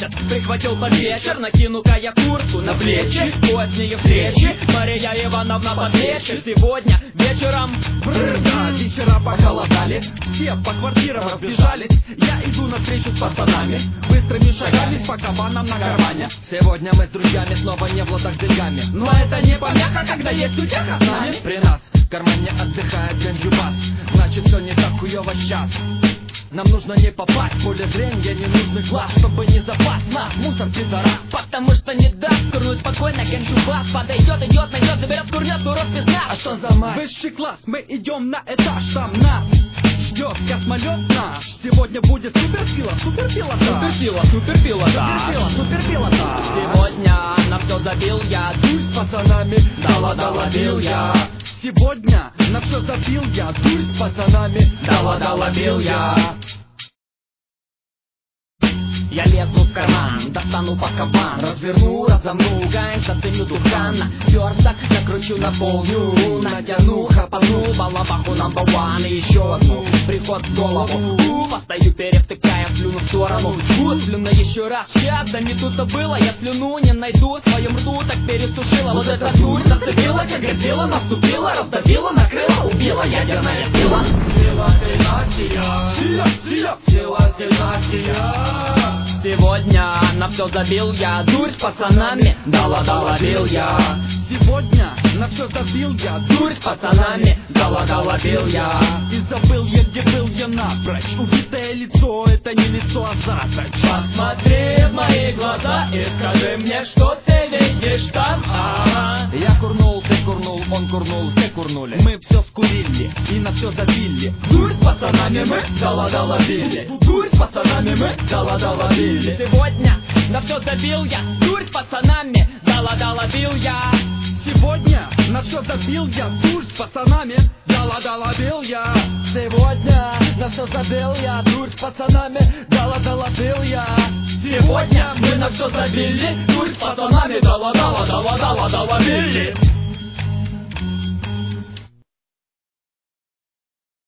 месяц, прихватил под вечер. Накину-ка я куртку на плечи, поздние встречи, Мария Ивановна под вечер. Сегодня вечером да, вечера похолодали, все по квартирам разбежались. Я иду навстречу с пацанами, быстрыми шагами по кабанам на кармане. Сегодня мы с друзьями снова не в ладах с деньгами. Но это не помеха, когда есть утеха с нами. При нас в кармане отдыхает ганджубас, значит все не так хуёво сейчас. Нам нужно не попасть в поле зрения ненужных глаз, чтобы не запасть нас мусор пидорас. Потому что не даст курнуть спокойно ганджубас. Подойдет, идет, найдет, заберет, курнет, урод без нас. А что за мать? Высший класс, мы идем на этаж, там нас ждет космолет наш. Сегодня будет суперпилот, суперпилот, суперпилот, суперпилот, суперпилот. Сегодня на все забил я, дурь с пацанами, долобил я. Сегодня на все забил я, дурь с пацанами, долобил я. Я лезу в карман, достану пакабан, разверну, разомну, ганж, заценю духана. Верстак накручу, наполню, натяну, хапану, балабаху number one. И еще одну, приход в голову, постою, перевтыкая слюну в сторону. Слюна еще раз, сейчас, да не тут-то было. Я слюну не найду, в своем рту так пересушила. Вот эта дурь зацепила, как годзилла, наступила, раздавила, накрыла, убила ядерная сила. Сила сильнасия, сила сильнасия. Сегодня на все забил я, дурь с пацанами, долобил я. Сегодня на все забил я, дурь с пацанами, долобил я. И забыл я, где был я напрочь. Убитое лицо, это не лицо, а завтра. Посмотри в мои глаза и скажи мне, что ты видишь там. Я курнул, ты курнул, он курнул, все курнули. Мы все скурили и на все забили. Дурь с пацанами мы долобили. Дурь с пацанами мы долобили. Сегодня на все забил я, дурь с пацанами, долобил я. Сегодня на все забил я, дурь с пацанами, долобил я. Сегодня на все забил я, дурь с пацанами, долобил я. Сегодня мы на все забили, дурь с пацанами, долобили.